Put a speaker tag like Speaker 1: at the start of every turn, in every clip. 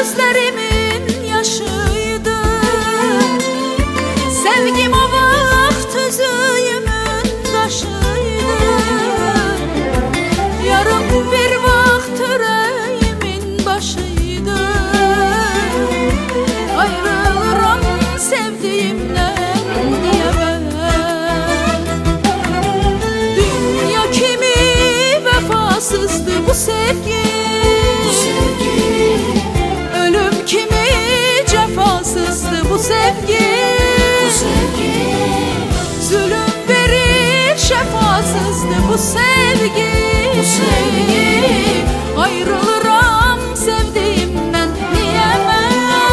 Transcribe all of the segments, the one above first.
Speaker 1: gözlerimin yaşıydı. Sevgim o vaxt özüyümün daşıydı. Yarım bir vaxt yüreğimin başıydı. Ayrılıram sevdiğimden diyemem. Dünya kimi vefasızdı bu sevgi. Ölüm kimi cefasızdı bu sevgi. Zulüm verir şefasızdı bu sevgi. Ayrılırım sevdiğimden diyemem.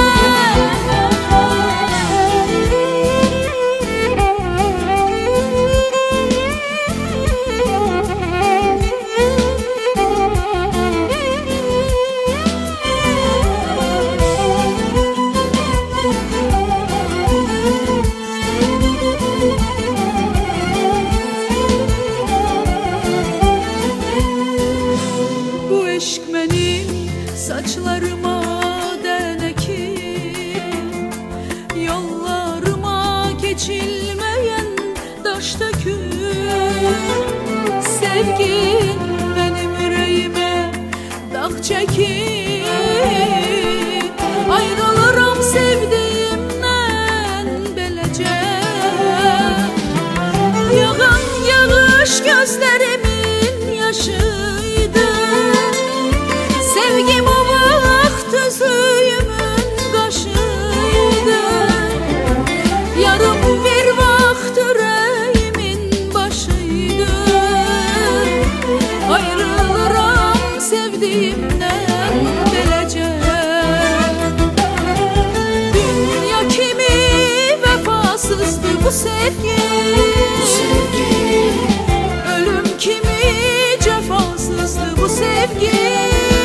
Speaker 1: Eşk benim saçlarıma denekim, yollarıma geçilmeyen daş döküm. Sevgin benim yüreğime dağ çekip, ayrılırım sevdiğimden belece. Yağan yağış gözlerimin yaşıydı. Sevgim o vaxt özüyümün qaşıydı. Yarım bir vaxt yüreğimin başıydı. Ayrılıram sevdiğimden belece. Dünya kimi vefasızdı bu sevgi. Ölüm kimi cefasızdı bu sevgi.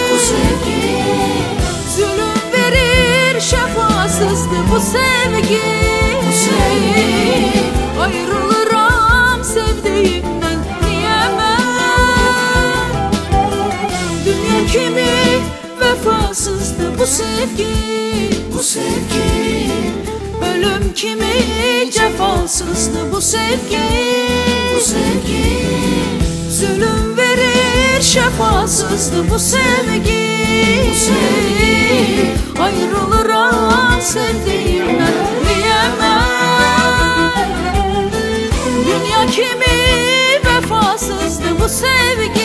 Speaker 1: Zulüm verir şefasızdı bu sevgi. Ayrılırım sevdiğimden diyemem. Dünya kimi vefasızdı bu sevgi. Ölüm kimi cefasızdı bu sevgi. Zulüm verir şefasızdı bu sevgi. Ayrılırım sevdiğimden diyemem. Dünya kimi vefasızdı bu sevgi.